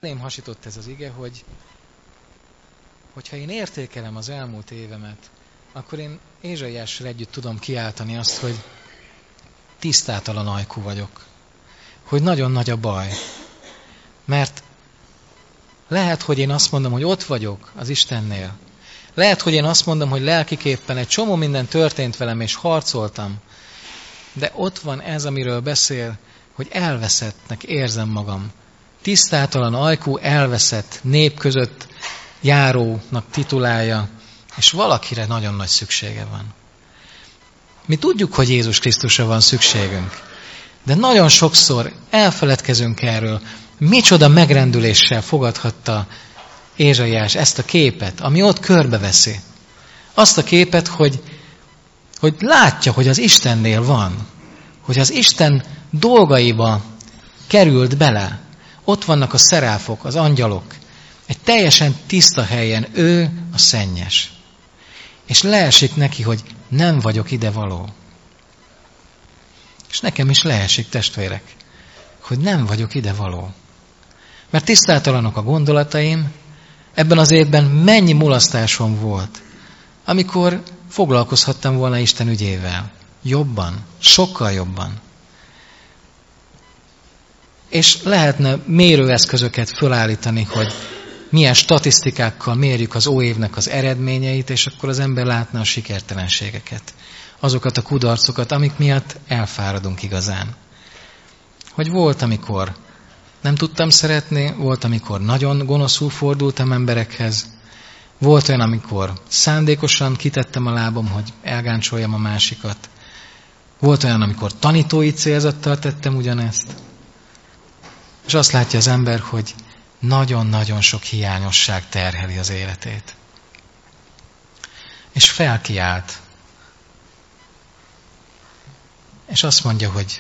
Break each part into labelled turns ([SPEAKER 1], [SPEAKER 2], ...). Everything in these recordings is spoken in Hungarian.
[SPEAKER 1] Én hasított ez az ige, hogyha én értékelem az elmúlt évemet, akkor én Ézsaiással együtt tudom kiáltani azt, hogy tisztátalan ajkú vagyok. Hogy nagyon nagy a baj. Mert lehet, hogy én azt mondom, hogy ott vagyok az Istennél. Lehet, hogy én azt mondom, hogy lelkiképpen egy csomó minden történt velem, és harcoltam. De ott van ez, amiről beszél, hogy elveszettnek érzem magam. Tisztátalan ajkú, elveszett nép között járónak titulálja, és valakire nagyon nagy szüksége van. Mi tudjuk, hogy Jézus Krisztusra van szükségünk, de nagyon sokszor elfeledkezünk erről. Micsoda megrendüléssel fogadhatta Ézsaiás ezt a képet, ami ott körbeveszi. Azt a képet, hogy látja, hogy az Istennél van, hogy az Isten dolgaiba került bele. Ott vannak a szeráfok, az angyalok. Egy teljesen tiszta helyen ő a szennyes. És leesik neki, hogy nem vagyok ide való. És nekem is leesik, testvérek, hogy nem vagyok ide való. Mert tisztátalanok a gondolataim, ebben az évben mennyi mulasztásom volt, amikor foglalkozhattam volna Isten ügyével. Jobban, sokkal jobban. És lehetne mérőeszközöket fölállítani, hogy milyen statisztikákkal mérjük az óévnek az eredményeit, és akkor az ember látna a sikertelenségeket. Azokat a kudarcokat, amik miatt elfáradunk igazán. Hogy volt, amikor nem tudtam szeretni, volt, amikor nagyon gonoszul fordultam emberekhez, volt olyan, amikor szándékosan kitettem a lábam, hogy elgáncsoljam a másikat. Volt olyan, amikor tanítói célzattal tettem ugyanezt. És azt látja az ember, hogy nagyon-nagyon sok hiányosság terheli az életét. És felkiált. És azt mondja, hogy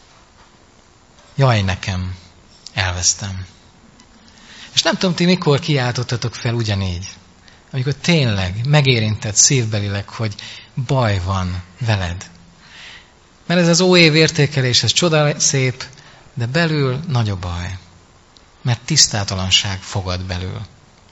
[SPEAKER 1] jaj nekem, elvesztem. És nem tudom, ti mikor kiáltottatok fel ugyanígy. Amikor tényleg megérintett szívbelileg, hogy baj van veled. Mert ez az óév értékelés, ez csoda szép, de belül nagy a baj. Mert tisztátalanság fogad belül.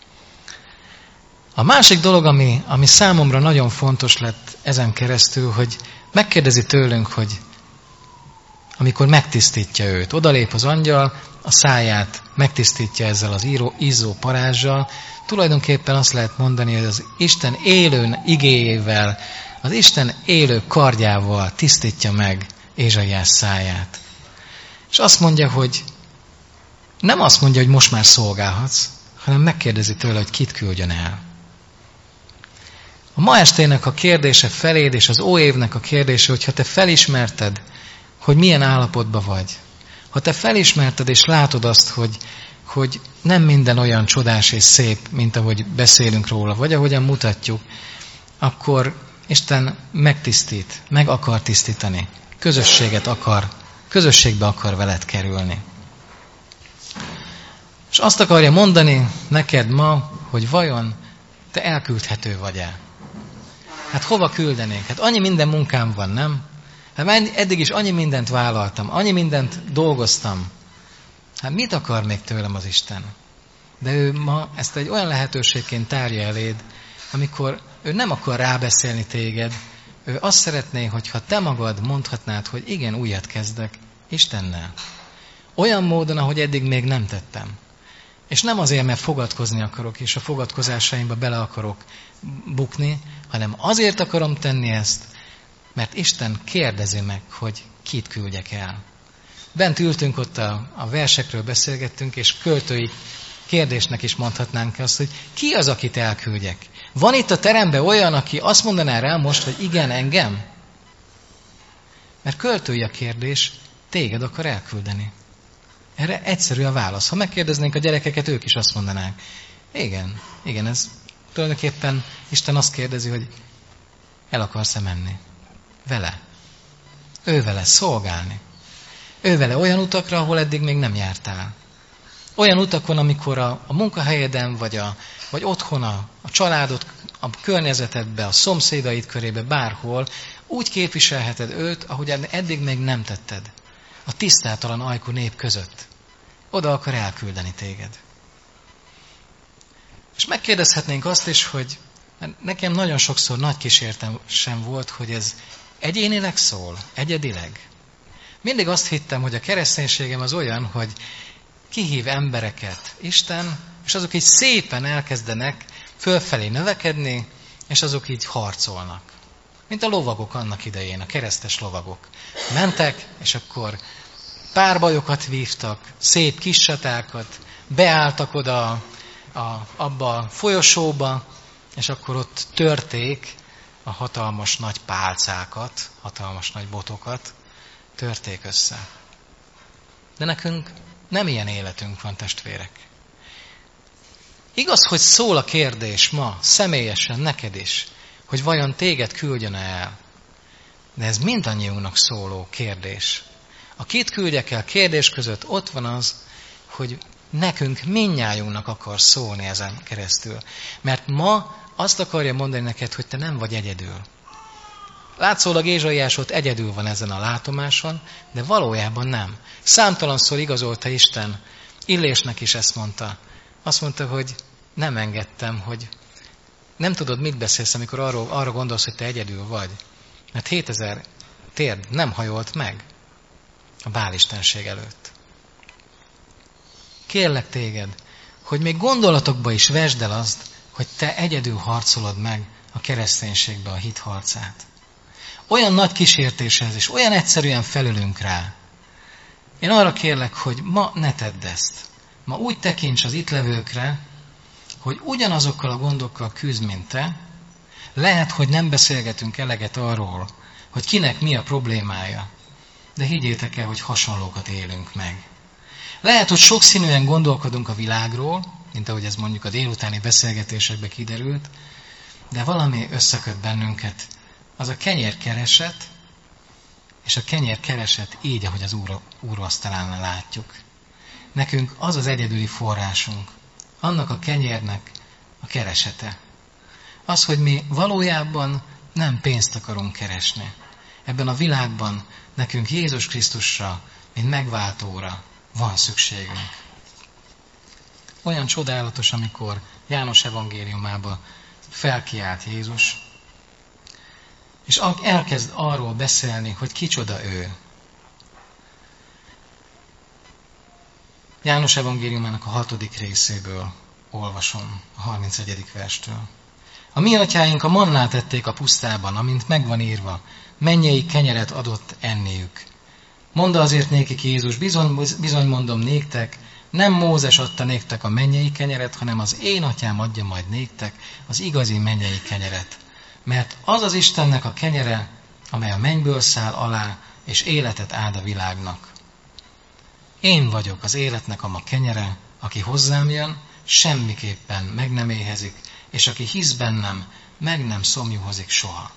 [SPEAKER 1] A másik dolog, ami számomra nagyon fontos lett ezen keresztül, hogy megkérdezi tőlünk, hogy amikor megtisztítja őt, odalép az angyal, a száját megtisztítja ezzel az izzó parázsal, tulajdonképpen azt lehet mondani, hogy az Isten élő igéjével, az Isten élő kardjával tisztítja meg Ézsaiás száját. És azt mondja, hogy nem azt mondja, hogy most már szolgálhatsz, hanem megkérdezi tőle, hogy kit küldjön el. A ma estének a kérdése feléd, és az óévnek a kérdése, hogyha te felismerted, hogy milyen állapotban vagy. Ha te felismerted, és látod azt, hogy nem minden olyan csodás és szép, mint ahogy beszélünk róla, vagy ahogyan mutatjuk, akkor Isten megtisztít, meg akar tisztítani. Közösségbe akar veled kerülni. És azt akarja mondani neked ma, hogy vajon te elküldhető vagy-e? Hát hova küldenénk? Hát annyi minden munkám van, nem? Hát már eddig is annyi mindent vállaltam, annyi mindent dolgoztam. Hát mit akar még tőlem az Isten? De ő ma ezt egy olyan lehetőségként tárja eléd, amikor ő nem akar rábeszélni téged, ő azt szeretné, hogyha te magad mondhatnád, hogy igen, újat kezdek Istennel. Olyan módon, ahogy eddig még nem tettem. És nem azért, mert fogadkozni akarok, és a fogadkozásaimba bele akarok bukni, hanem azért akarom tenni ezt, mert Isten kérdezi meg, hogy kit küldjek el. Bent ültünk ott a versekről beszélgettünk, és költői kérdésnek is mondhatnánk azt, hogy ki az, akit elküldjek? Van itt a teremben olyan, aki azt mondaná rá most, hogy igen, engem? Mert költői a kérdés, téged akar elküldeni. Erre egyszerű a válasz. Ha megkérdeznénk a gyerekeket, ők is azt mondanák. Igen, ez tulajdonképpen Isten azt kérdezi, hogy el akarsz-e menni? Vele. Ő vele szolgálni. Ő vele olyan utakra, ahol eddig még nem jártál. Olyan utakon, amikor a munkahelyeden, vagy otthon a családod, a környezetedbe, a szomszédaid körébe, bárhol, úgy képviselheted őt, ahogy eddig még nem tetted. A tisztátalan ajkú nép között. Oda akar elküldeni téged. És megkérdezhetnénk azt is, hogy nekem nagyon sokszor nagy kísértésem volt, hogy ez egyénileg szól, egyedileg. Mindig azt hittem, hogy a kereszténységem az olyan, hogy kihív embereket Isten, és azok így szépen elkezdenek fölfelé növekedni, és azok így harcolnak. Mint a lovagok annak idején, a keresztes lovagok. Mentek, és akkor párbajokat vívtak, szép kis csatákat, beálltak oda abba a folyosóba, és akkor ott törték a hatalmas nagy pálcákat, hatalmas nagy botokat, törték össze. De nekünk nem ilyen életünk van, testvérek. Igaz, hogy szól a kérdés ma, személyesen neked is, hogy vajon téged küldjön el. De ez mindannyiunknak szóló kérdés. A kit küldjek el kérdés között ott van az, hogy nekünk mindnyájunknak akar szólni ezen keresztül. Mert ma azt akarja mondani neked, hogy te nem vagy egyedül. Látszólag Ézsaiás ott egyedül van ezen a látomáson, de valójában nem. Számtalanszor igazolta Isten, Illésnek is ezt mondta. Azt mondta, hogy nem engedtem, hogy nem tudod, mit beszélsz, amikor arra gondolsz, hogy te egyedül vagy. Mert 7000 térd nem hajolt meg a bálistenség előtt. Kérlek téged, hogy még gondolatokba is vesd el azt, hogy te egyedül harcolod meg a kereszténységbe a hit harcát. Olyan nagy kísértés ez, és olyan egyszerűen felülünk rá. Én arra kérlek, hogy ma ne tedd ezt. Ma úgy tekints az itt levőkre, hogy ugyanazokkal a gondokkal küzd, mint te. Lehet, hogy nem beszélgetünk eleget arról, hogy kinek mi a problémája, de higgyétek el, hogy hasonlókat élünk meg. Lehet, hogy sokszínűen gondolkodunk a világról, mint ahogy ez mondjuk a délutáni beszélgetésekbe kiderült, de valami összeköt bennünket, az a kenyérkereset, és a kenyérkereset így, ahogy az úrasztalán látjuk. Nekünk az az egyedüli forrásunk, annak a kenyérnek a keresete. Az, hogy mi valójában nem pénzt akarunk keresni. Ebben a világban nekünk Jézus Krisztusra, mint megváltóra van szükségünk. Olyan csodálatos, amikor János evangéliumában felkiált Jézus, és elkezd arról beszélni, hogy kicsoda ő. János evangéliumának a 6. részéből olvasom, a 31. verstől. A mi atyáink a mannát ették a pusztában, amint megvan írva, mennyei kenyeret adott enniük. Mondta azért nékik Jézus, bizony mondom néktek, nem Mózes adta néktek a mennyei kenyeret, hanem az én atyám adja majd néktek az igazi mennyei kenyeret. Mert az az Istennek a kenyere, amely a mennyből száll alá, és életet áld a világnak. Én vagyok az életnek a ma kenyere, aki hozzám jön, semmiképpen meg nem éhezik, és aki hisz bennem, meg nem szomjúhozik soha.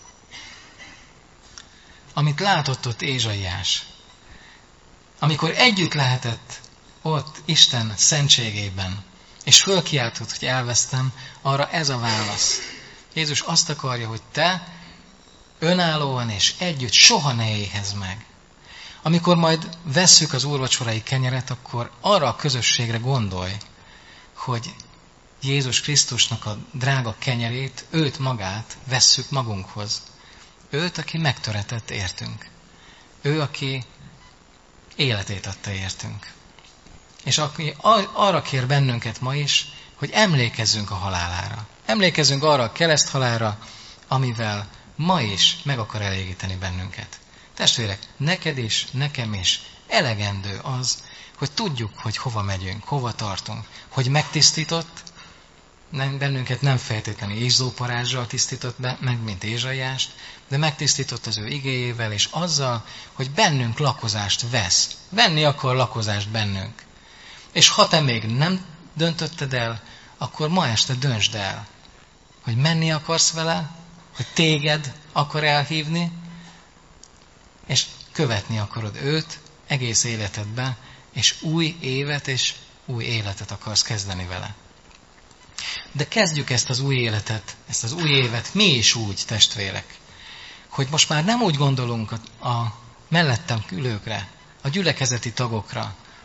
[SPEAKER 1] Amit látott ott Ézsaiás, amikor együtt lehetett ott Isten szentségében, és fölkiáltott, hogy elvesztem, arra ez a válasz. Jézus azt akarja, hogy te önállóan és együtt soha ne éhezz meg. Amikor majd vesszük az úrvacsorai kenyeret, akkor arra a közösségre gondolj, hogy Jézus Krisztusnak a drága kenyerét, őt magát vesszük magunkhoz. Őt, aki megtöretett értünk. Ő, aki életét adta értünk. És aki arra kér bennünket ma is, hogy emlékezzünk a halálára. Emlékezzünk arra a kereszthalálra, amivel ma is meg akar elégíteni bennünket. Testvérek, neked is, nekem is elegendő az, hogy tudjuk, hogy hova megyünk, hova tartunk, hogy megtisztított, bennünket nem feltétlenül Ézsóparázsral tisztított meg, mint Ézsaiást, de megtisztított az ő igéjével, és azzal, hogy bennünk lakozást vesz. Venni akar lakozást bennünk. És ha te még nem döntötted el, akkor ma este döntsd el, hogy menni akarsz vele, hogy téged akar elhívni, és követni akarod őt egész életedben, és új évet és új életet akarsz kezdeni vele. De kezdjük ezt az új életet, ezt az új évet mi is úgy, testvérek, hogy most már nem úgy gondolunk a mellettem ülőkre, a gyülekezeti tagokra,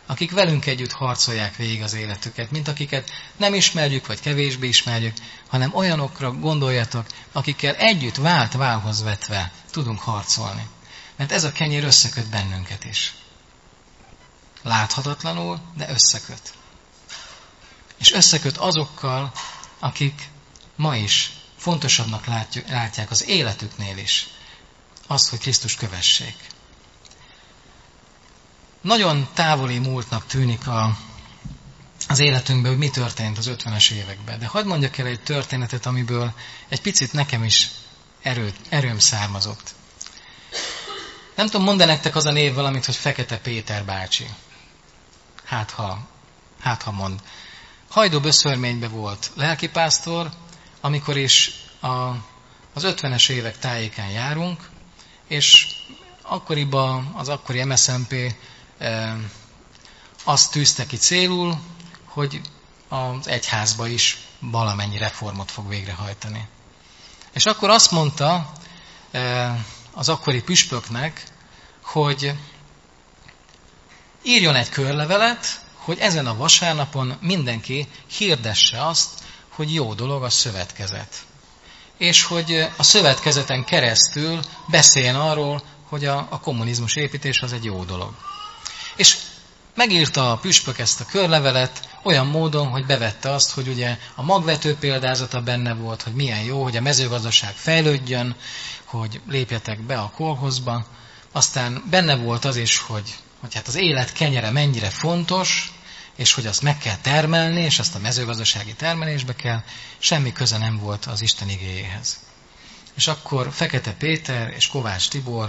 [SPEAKER 1] akik velünk együtt harcolják végig az életüket, mint akiket nem ismerjük, vagy kevésbé ismerjük, hanem olyanokra gondoljatok, akikkel együtt válhoz vetve tudunk harcolni. Mert ez a kenyér összeköt bennünket is. Láthatatlanul, de összeköt. És összeköt azokkal, akik ma is fontosabbnak látják az életüknél is azt, hogy Krisztus kövessék. Nagyon távoli múltnak tűnik az életünkben, hogy mi történt az 50-es években. De hadd mondjak el egy történetet, amiből egy picit nekem is erőm származott. Nem tudom, mond nektek az a név valamit, hogy Fekete Péter bácsi. Hát ha mond. Hajdú-Böszörményben volt lelkipásztor, amikor is az 50-es évek tájékán járunk, és akkoriban az akkori MSZNP azt tűzte ki célul, hogy az egyházba is valamennyi reformot fog végrehajtani. És akkor azt mondta az akkori püspöknek, hogy írjon egy körlevelet, hogy ezen a vasárnapon mindenki hirdesse azt, hogy jó dolog a szövetkezet. És hogy a szövetkezeten keresztül beszéljen arról, hogy a kommunizmus építés az egy jó dolog. És megírta a püspök ezt a körlevelet olyan módon, hogy bevette azt, hogy ugye a magvető példázata benne volt, hogy milyen jó, hogy a mezőgazdaság fejlődjön, hogy lépjetek be a kolhozba. Aztán benne volt az is, hogy hát az élet kenyere mennyire fontos, és hogy azt meg kell termelni, és azt a mezőgazdasági termelésbe kell, semmi köze nem volt az Isten igéjéhez. És akkor Fekete Péter és Kovács Tibor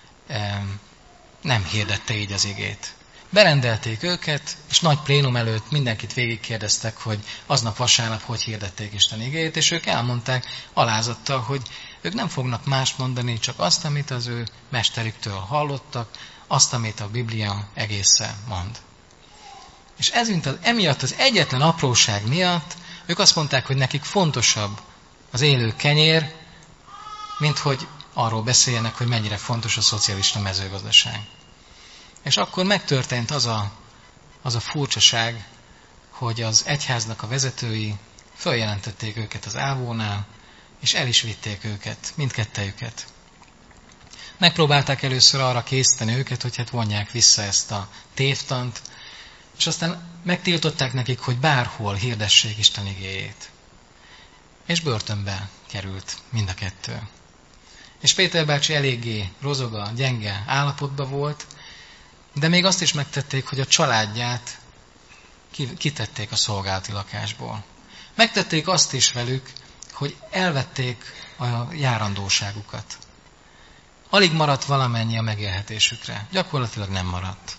[SPEAKER 1] nem hirdette így az igét. Berendelték őket, és nagy plénum előtt mindenkit végigkérdeztek, hogy aznap vasárnap hogy hirdették Isten igéjét, és ők elmondták alázattal, hogy ők nem fognak mást mondani, csak azt, amit az ő mesterüktől hallottak, azt, amit a Biblia egészen mond. És emiatt az egyetlen apróság miatt ők azt mondták, hogy nekik fontosabb az élő kenyér, mint hogy arról beszéljenek, hogy mennyire fontos a szocialista mezőgazdaság. És akkor megtörtént az a furcsaság, hogy az egyháznak a vezetői följelentették őket az ávónál, és el is vitték őket, mindkettejüket. Megpróbálták először arra készíteni őket, hogy hát vonják vissza ezt a tévtant, és aztán megtiltották nekik, hogy bárhol hirdessék Isten igéjét. És börtönbe került mind a kettő. És Péter bácsi eléggé rozoga, gyenge állapotban volt, de még azt is megtették, hogy a családját kitették a szolgálati lakásból. Megtették azt is velük, hogy elvették a járandóságukat. Alig maradt valamennyi a megélhetésükre. Gyakorlatilag nem maradt.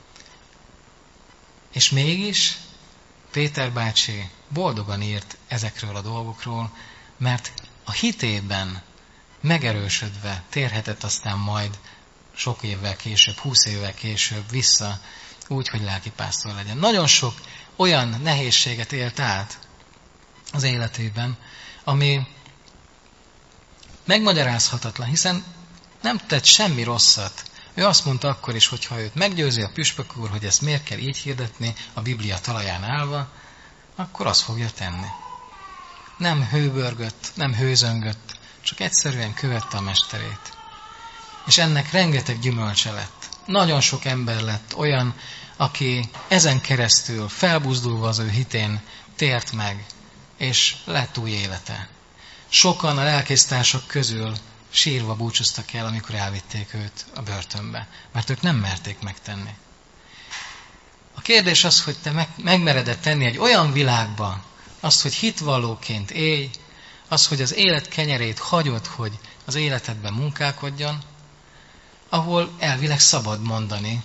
[SPEAKER 1] És mégis Péter bácsi boldogan írt ezekről a dolgokról, mert a hitében megerősödve térhetett aztán majd sok évvel később, 20 évvel később vissza, úgy, hogy lelkipásztor legyen. Nagyon sok olyan nehézséget élt át az életében, ami megmagyarázhatatlan, hiszen nem tett semmi rosszat. Ő azt mondta akkor is, hogy ha őt meggyőzi a püspök úr, hogy ezt miért kell így hirdetni a Biblia talaján állva, akkor azt fogja tenni. Nem hőbörgött, nem hőzöngött, csak egyszerűen követte a mesterét. És ennek rengeteg gyümölcse lett. Nagyon sok ember lett olyan, aki ezen keresztül felbuzdulva az ő hitén tért meg, és lett új élete. Sokan a lelkésztársak közül sírva búcsúztak el, amikor elvitték őt a börtönbe, mert ők nem merték megtenni. A kérdés az, hogy te megmered tenni egy olyan világba azt, hogy hitvallóként élj, az, hogy az élet kenyerét hagyod, hogy az életedben munkálkodjon, ahol elvileg szabad mondani,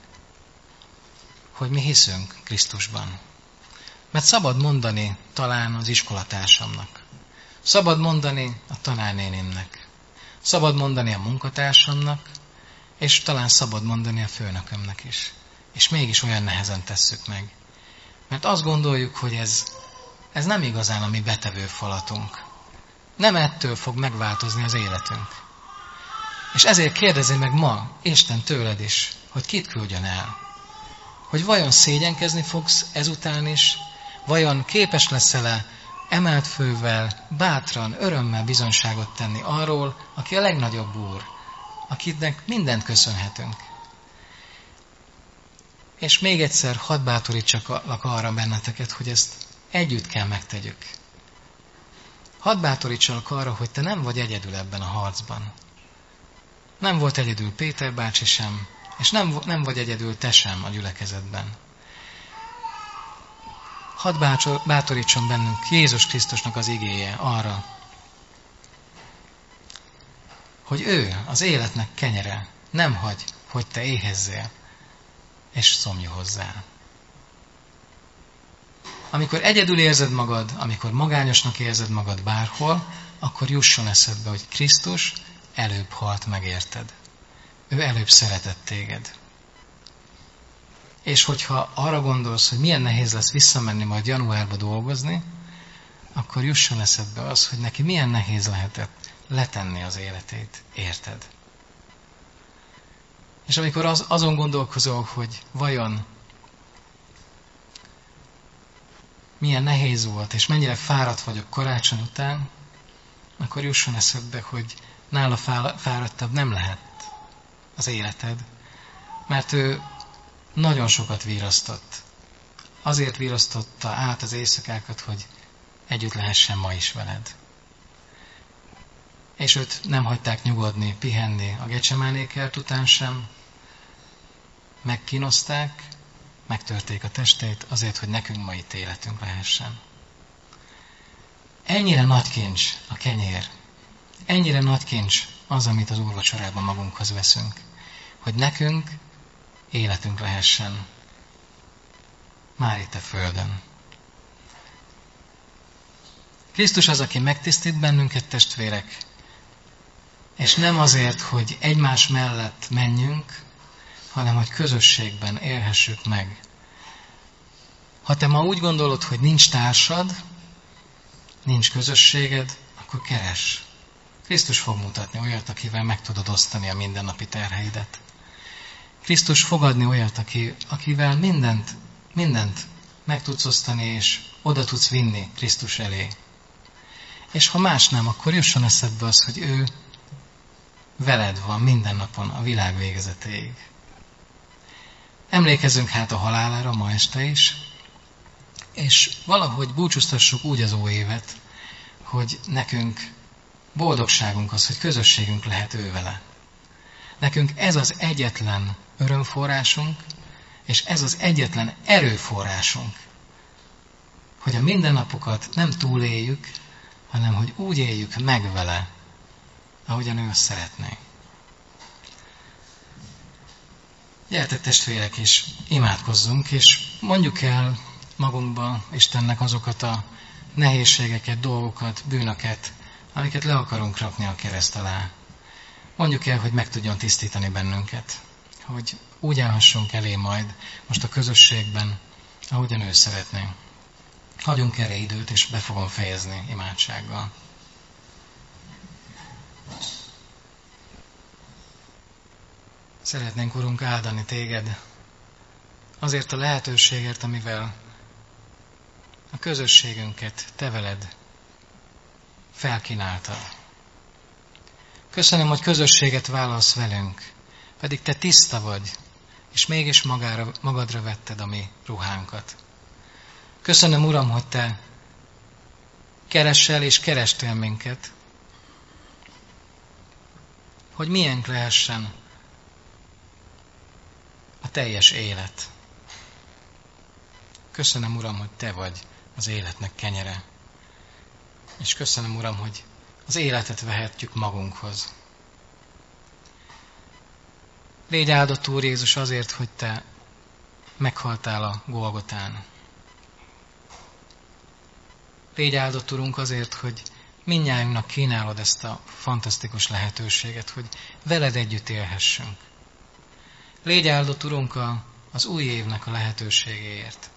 [SPEAKER 1] hogy mi hiszünk Krisztusban. Mert szabad mondani talán az iskolatársamnak. Szabad mondani a tanárnénimnek. Szabad mondani a munkatársamnak, és talán szabad mondani a főnökömnek is. És mégis olyan nehezen tesszük meg. Mert azt gondoljuk, hogy ez nem igazán a mi betevő falatunk. Nem ettől fog megváltozni az életünk. És ezért kérdezi meg ma Isten tőled is, hogy kit küldjön el. hogy vajon szégyenkezni fogsz ezután is, vajon képes leszel-e emelt fővel, bátran, örömmel bizonyságot tenni arról, aki a legnagyobb Úr, akinek mindent köszönhetünk. És még egyszer hadd bátorítsak arra benneteket, hogy ezt együtt kell megtegyük. Hadd bátorítsalak arra, hogy te nem vagy egyedül ebben a harcban. Nem volt egyedül Péter bácsi sem, és nem vagy egyedül te sem a gyülekezetben. Hadd bátorítson bennünk Jézus Krisztusnak az igéje arra, hogy ő az életnek kenyere, nem hagy, hogy te éhezzél, és szomjuhozzál. Amikor egyedül érzed magad, amikor magányosnak érzed magad bárhol, akkor jusson eszedbe, hogy Krisztus előbb halt meg érted. Ő előbb szeretett téged. És hogyha arra gondolsz, hogy milyen nehéz lesz visszamenni majd januárba dolgozni, akkor jusson eszedbe az, hogy neki milyen nehéz lehetett letenni az életét, érted? És amikor azon gondolkozol, hogy vajon milyen nehéz volt, és mennyire fáradt vagyok karácsony után, akkor jusson eszedbe, hogy nála fáradtabb nem lehet az életed, mert ő nagyon sokat virasztott. Azért virasztotta át az éjszakákat, hogy együtt lehessen ma is veled. És őt nem hagyták nyugodni, pihenni a Gecsemáné kert után sem, megkínozták, megtörték a testét azért, hogy nekünk ma itt életünk lehessen. Ennyire nagy kincs a kenyér, ennyire nagy kincs az, amit az úrvacsorában magunkhoz veszünk, hogy nekünk életünk lehessen már itt a földön. Krisztus az, aki megtisztít bennünket, testvérek, és nem azért, hogy egymás mellett menjünk, hanem hogy közösségben élhessük meg. Ha te ma úgy gondolod, hogy nincs társad, nincs közösséged, akkor keress. Krisztus fog mutatni olyat, akivel meg tudod osztani a mindennapi terheidet. Krisztus fog adni olyat, akivel mindent meg tudsz osztani, és oda tudsz vinni Krisztus elé. És ha más nem, akkor jusson eszedbe az, hogy ő veled van minden napon a világ végezetéig. Emlékezzünk hát a halálára ma este is, és valahogy búcsúztassuk úgy az új évet, hogy nekünk boldogságunk az, hogy közösségünk lehet ő vele. Nekünk ez az egyetlen örömforrásunk, és ez az egyetlen erőforrásunk, hogy a mindennapokat nem túléljük, hanem hogy úgy éljük meg vele, ahogyan ő azt szeretné. Gyertek testvérek, és imádkozzunk, és mondjuk el magunkba Istennek azokat a nehézségeket, dolgokat, bűnöket, amiket le akarunk rakni a kereszt alá. Mondjuk el, hogy meg tudjon tisztítani bennünket, hogy úgy állhassunk elé majd most a közösségben, ahogyan ő szeretné. Hagyjunk erre időt, és be fogom fejezni imádsággal. Szeretnénk, Urunk, áldani téged azért a lehetőségért, amivel a közösségünket te veled felkínáltad. Köszönöm, hogy közösséget vállalsz velünk, pedig te tiszta vagy, és mégis magadra vetted a mi ruhánkat. Köszönöm, Uram, hogy te keresel és kerestél minket, hogy miénk lehessen a teljes élet. Köszönöm, Uram, hogy te vagy az életnek kenyere. És köszönöm, Uram, hogy az életet vehetjük magunkhoz. Légy áldott, Úr Jézus, azért, hogy te meghaltál a Golgotán. Légy áldott, Urunk, azért, hogy mindnyájunknak kínálod ezt a fantasztikus lehetőséget, hogy veled együtt élhessünk. Légy áldott, Urunk, az új évnek a lehetőségéért.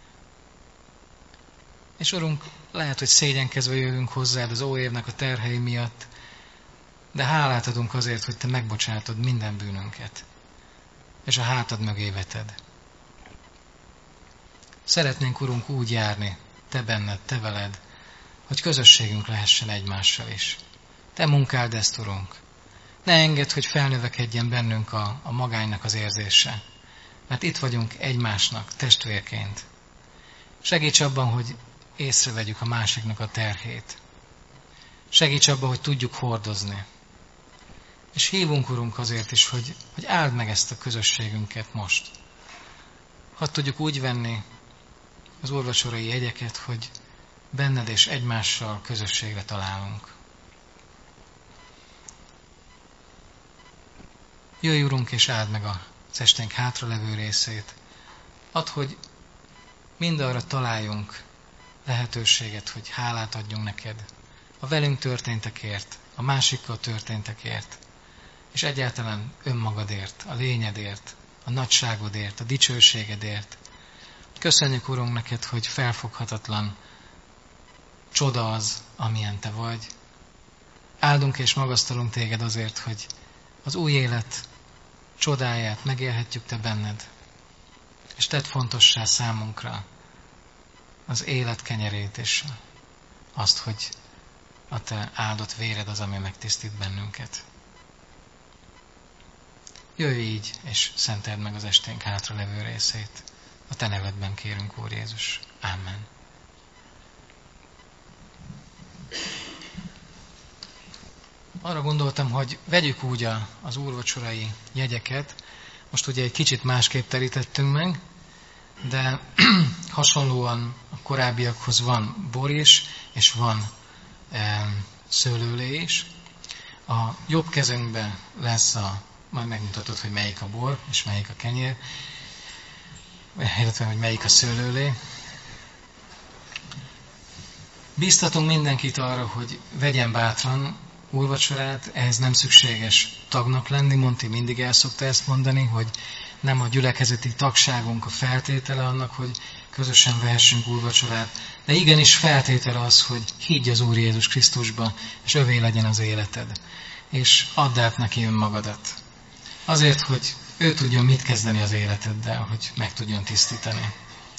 [SPEAKER 1] És Urunk, lehet, hogy szégyenkezve jövünk hozzád az új évnek a terhei miatt, de hálát adunk azért, hogy te megbocsátod minden bűnünket, és a hátad mögé veted. Szeretnénk, Urunk, úgy járni, Te benned, Te veled, hogy közösségünk lehessen egymással is. Te munkáld ezt, Urunk. Ne engedd, hogy felnövekedjen bennünk a magánynak az érzése, mert itt vagyunk egymásnak, testvérként. Segíts abban, hogy észrevegyük a másiknak a terhét. Segíts abban, hogy tudjuk hordozni. És hívunk, Urunk, azért is, hogy áld meg ezt a közösségünket most. Hadd tudjuk úgy venni az úrvacsorai jegyeket, hogy benned és egymással közösségre találunk. Jöjj, Urunk, és áld meg az esténk hátralevő részét. Add, hogy mindarra találjunk lehetőséget, hogy hálát adjunk neked a velünk történtekért, a másikkal történtekért, és egyáltalán önmagadért, a lényedért, a nagyságodért, a dicsőségedért. Köszönjük, Urunk, neked, hogy felfoghatatlan csoda az, amilyen te vagy. Áldunk és magasztalunk téged azért, hogy az új élet csodáját megélhetjük te benned, és tedd fontossá számunkra az élet kenyerét, és azt, hogy a te áldott véred az, ami megtisztít bennünket. Jöjj így, és szenteld meg az esténk hátralevő részét. A te nevedben kérünk, Úr Jézus. Amen. Arra gondoltam, hogy vegyük úgy az úrvacsorai jegyeket. Most ugye egy kicsit másképp terítettünk meg, de hasonlóan a korábbiakhoz van bor is, és van szőlőlé is. A jobb kezünkben lesz majd megmutatod, hogy melyik a bor, és melyik a kenyér, illetve, hogy melyik a szőlőlé. Bíztatunk mindenkit arra, hogy vegyen bátran úrvacsorát, ehhez nem szükséges tagnak lenni. Monti mindig el szokta ezt mondani, hogy nem a gyülekezeti tagságunk a feltétele annak, hogy közösen vehessünk úrvacsorát, de igenis feltétele az, hogy higgy az Úr Jézus Krisztusba, és övé legyen az életed, és add át neki önmagadat. Azért, hogy ő tudjon mit kezdeni az életeddel, hogy meg tudjon tisztítani.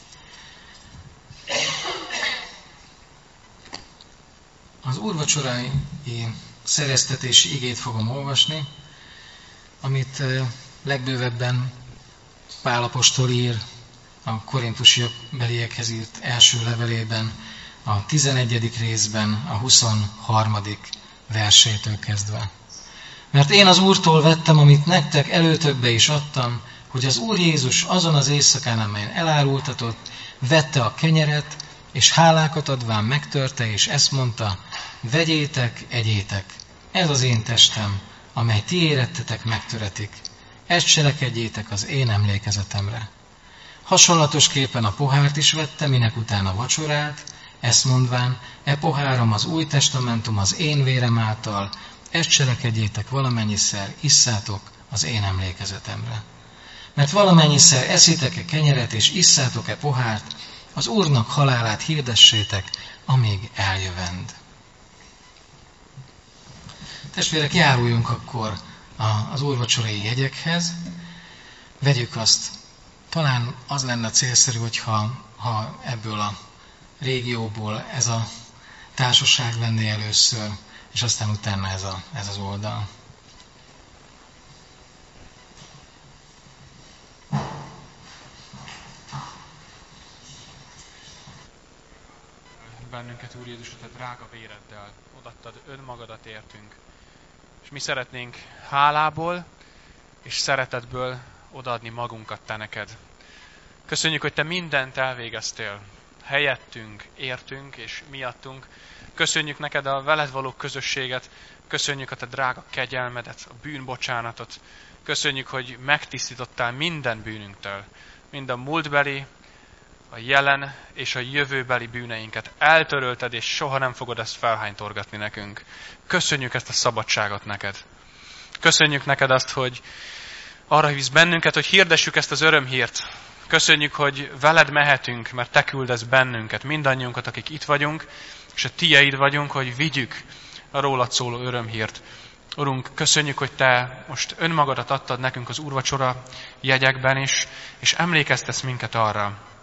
[SPEAKER 1] Az úrvacsorai szereztetési igét fogom olvasni, amit legbővebben Pál apostol ír a korintusi beliekhez írt első levelében, a 11. részben, a 23. versétől kezdve. Mert én az Úrtól vettem, amit nektek előtökbe is adtam, hogy az Úr Jézus azon az éjszakán, amelyen elárultatott, vette a kenyeret, és hálákat adván megtörte, és ezt mondta: vegyétek, egyétek, ez az én testem, amely ti érettetek megtöretik. Ezt cselekedjétek az én emlékezetemre. Hasonlatosképpen a pohárt is vette, minek utána vacsorált, ezt mondván: e poháram az új testamentum az én vérem által, ezt cselekedjétek valamennyiszer, isszátok az én emlékezetemre. Mert valamennyiszer eszitek-e kenyeret és isszátok-e pohárt, az Úrnak halálát hirdessétek, amíg eljövend. Testvérek, járuljunk akkor az úrvacsorai jegyekhez. Vegyük azt. Talán az lenne célszerű, ha ebből a régióból ez a társaság venné először, és aztán utána ez az oldal.
[SPEAKER 2] Bennünket, Úr Jézus, a te drága véreddel odaadtad önmagadat értünk. És mi szeretnénk hálából és szeretetből odaadni magunkat te neked. Köszönjük, hogy te mindent elvégeztél helyettünk, értünk és miattunk. Köszönjük neked a veled való közösséget, köszönjük a te drága kegyelmedet, a bűnbocsánatot. Köszönjük, hogy megtisztítottál minden bűnünktől, mind a múltbeli, a jelen és a jövőbeli bűneinket eltörölted, és soha nem fogod ezt felhánytorgatni nekünk. Köszönjük ezt a szabadságot neked. Köszönjük neked azt, hogy arra hívsz bennünket, hogy hirdessük ezt az örömhírt. Köszönjük, hogy veled mehetünk, mert te küldesz bennünket, mindannyiunkat, akik itt vagyunk, és a tieid vagyunk, hogy vigyük a rólad szóló örömhírt. Urunk, köszönjük, hogy te most önmagadat adtad nekünk az úrvacsora jegyekben is, és emlékeztesz minket arra,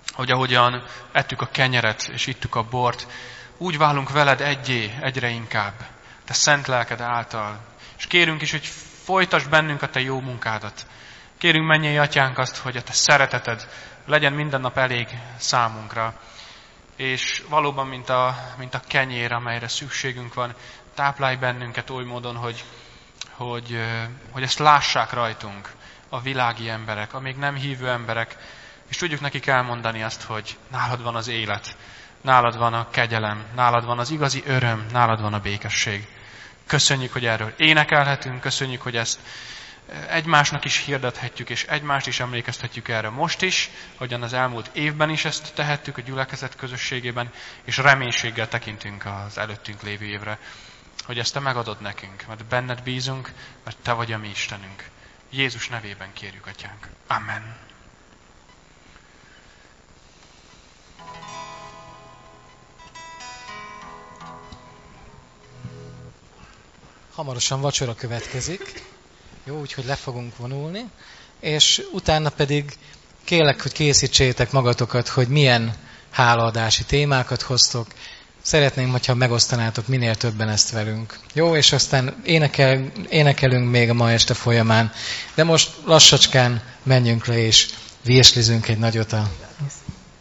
[SPEAKER 2] hogy ahogyan ettük a kenyeret és ittük a bort, úgy válunk veled egyre inkább, te szent lelked által. És kérünk is, hogy folytasd bennünk a te jó munkádat. Kérünk, mennyei atyánk, azt, hogy a te szereteted legyen minden nap elég számunkra. És valóban, mint a kenyér, amelyre szükségünk van, táplálj bennünket oly módon, hogy ezt lássák rajtunk a világi emberek, a még nem hívő emberek, és tudjuk nekik elmondani azt, hogy nálad van az élet, nálad van a kegyelem, nálad van az igazi öröm, nálad van a békesség. Köszönjük, hogy erről énekelhetünk, köszönjük, hogy ezt egymásnak is hirdethetjük, és egymást is emlékeztetjük erre most is, hogyan az elmúlt évben is ezt tehettük a gyülekezet közösségében, és reménységgel tekintünk az előttünk lévő évre, hogy ezt te megadod nekünk, mert benned bízunk, mert te vagy a mi Istenünk. Jézus nevében kérjük, Atyánk. Amen.
[SPEAKER 1] Hamarosan vacsora következik. Jó, úgyhogy le fogunk vonulni. És utána pedig kérlek, hogy készítsétek magatokat, hogy milyen hálaadási témákat hoztok. Szeretném, hogyha megosztanátok minél többen ezt velünk. Jó, és aztán énekelünk még a ma este folyamán. De most lassacskán menjünk le, és vírslizünk egy nagyot a